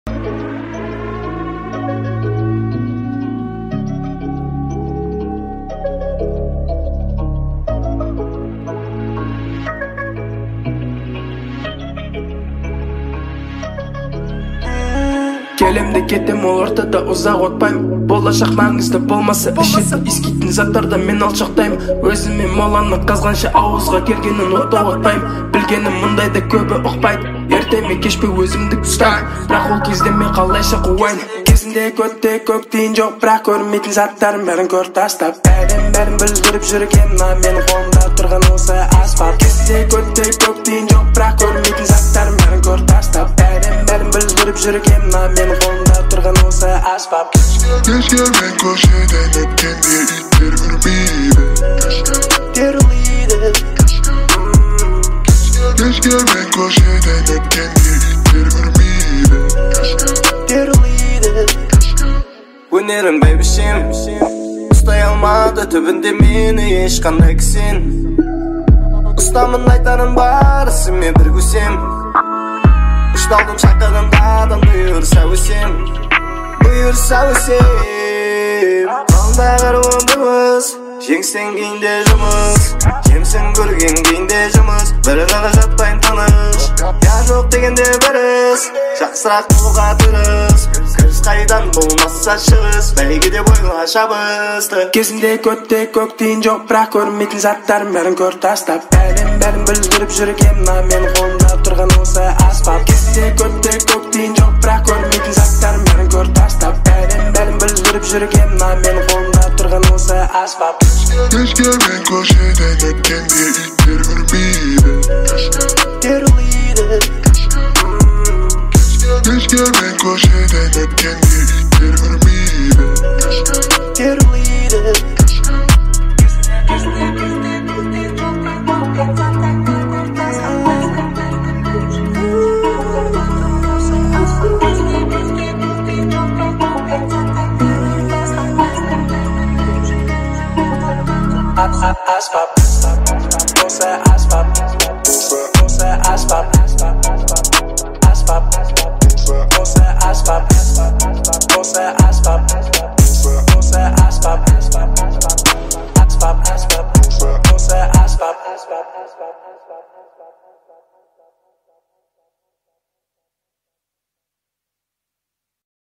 Келемде кетем, ол ортада ұзақ отпайм. Болашақ маңызды болмаса ішеді искейтін заттарда мен алшақтайм. Өзіме моланы қазғанша ауызға келгенін ота отпайм. Білгенім мұндайда көбі ұқпайды. Ерте ме кеш пе өзімді ұстайм. Бірақ ол кезде мен қалайша қуайын. Кезінде көтте көк дейін жоқ, бірақ көрмейтін заттарым бәрін көр тастап. Бәрін бүлдіріп жүрген мен қолымда тұрған осы аспап. Кезінде көтте көк дейін жоқ, бірақ көрмейтін заттарым бәрін көр тастап. Бәрін бүлдіріп жүрген мен қолымда тұрған осы аспап. Кешке мен көшеден өткенде иттер үрмейді. Кешке мен көшеден өткенде иттер үрмейді. Өнерім бәйбішем ұстай алмады түбінде мені ешқандай кісен. Ұстамын айтарым барысымен бір көсем. Ұшталдым шақырдым дадым бұйырса өсем. Қалдағыр өміріміз жеңсең кейінде жұмыс, жемсің көрген кейінде жұмыс. Бір қағы жатпайын таныш, я жоқ дегенде біріз. Жақсырақ болуға тырыс, кіріс қайдан болмаса шығыс. Бәйге де бойға шабысты. Кезінде көтте көк дейін жоқ, бірақ көрмейтін заттарым бәрін көр тастап. Бәрін бүлдіріп жүрген мен қолымда тұрған осы аспап. Кезінде көтте көк дейін жоқ, бірақ көрмейтін заттарым бәрін көр тастап. Бәрін бүлдіріп жүрген мен қолымда тұрған осы аспап. Кешке мен көшеден өткенде иттер үрмейді. Кешке мен көшеден өткенде иттер үрмейді. Asphalt, asphalt, asphalt, asphalt.